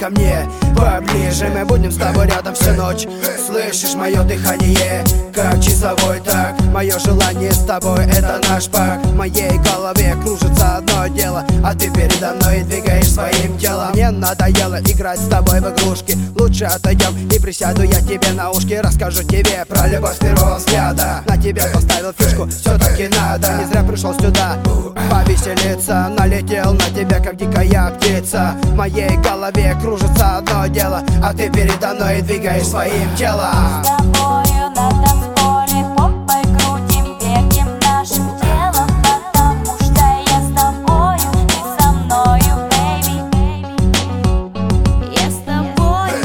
ко мне поближе. Мы будем с тобой рядом всю ночь. Слышишь мое дыхание, как часовой так. Мое желание с тобой — это наш пак. В моей голове кружится одно дело, а ты передо мной двигаешь своим телом. Мне надоело играть с тобой в игрушки. Лучше отойдем и присяду я тебе на ушки. Расскажу тебе про любовь с первого взгляда. На тебя поставил фишку, все-таки надо. Не зря пришел сюда повеселиться. Налетел на тебя, как дикая птица. В моей голове кружится одно дело, а ты передо мной двигаешь своим телом. С тобою на танцполе попой крутим, вертим нашим телом, потому что я с тобою, ты со мною, baby. Я с тобою,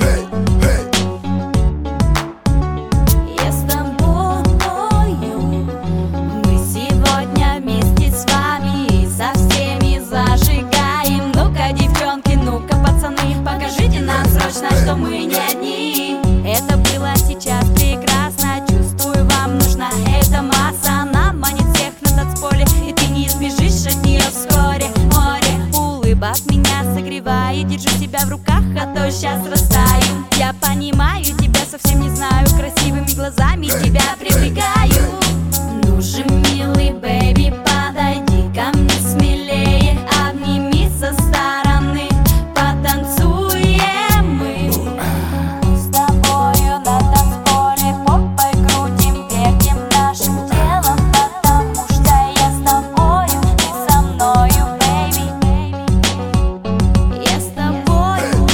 я с тобою. Мы сегодня вместе с вами и со всеми зажигаем. Ну-ка, девчонки, ну-ка, пацаны, покажите нам срочно, что мы не одни. Это было сейчас прекрасно, чувствую, вам нужна эта масса. Она манит всех на танцполе, и ты не избежишь от нее вскоре. Море улыбок меня согревает, держу тебя в руках, а то сейчас растаю. Я понимаю тебя, совсем не знаю, красивыми глазами тебя привлекаю. Ну же, милый бэби, подойди ко мне смелее, обними со стороны, потанцуем мы. С тобою на танцполе попой крутим, вертим нашим телом, потому что я с тобою, ты со мною, baby. Я с тобою,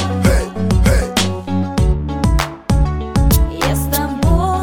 я с тобою.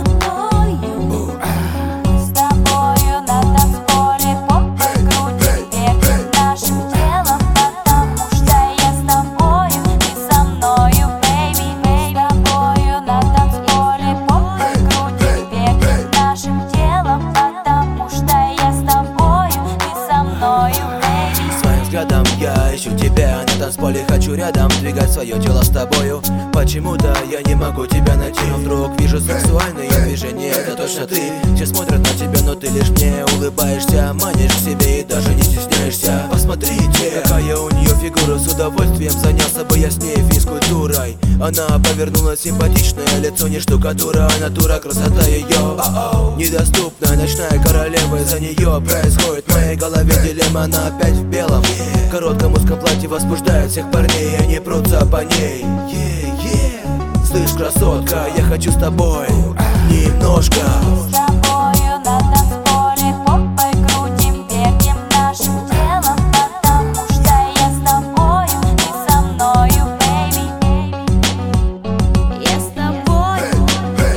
С тобою на танцполе попой крутим, вертим нашим телом, потому что я с тобою, ты со мною, baby. С тобою на танцполе попой крутим, вертим нашим телом, потому что я с тобою, ты со мною, baby. Своим взглядом я ищу тебя на танцполе, хочу рядом двигать свое тело с тобою. Почему-то я не могу тебя найти, но вдруг вижу сексуальные движения. Это точно ты, все смотрят на тебя, но ты лишь мне улыбаешься, манишь к себе и даже не стесняешься. Посмотрите, какая у нее фигура, с удовольствием занялся бы я с ней физкультурой. Она повернулась, симпатичное лицо, не штукатура, а натура, красота ее недоступная, ночная королева, из-за нее происходит в моей голове дилемма. Она опять в белом, в коротком узком платье возбуждает всех парней, они прутся по ней. Слышь, красотка, я хочу с тобой немножко. С тобою на танцполе попой крутим, вертим нашим телом, потому что я с тобою, ты со мною, baby. Я с тобою,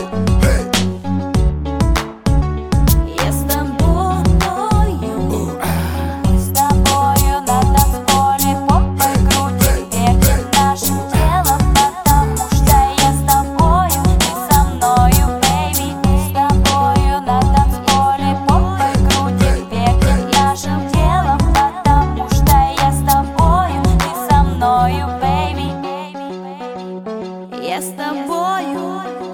я с тобою. С тобою на танцполе попой крутим, вертим нашим телом, потому что я с тобою, ты со мною, baby. С тобою на танцполе попой крутим, вертим нашим телом, потому что я с тобою, ты со мною, baby. Я с тобою.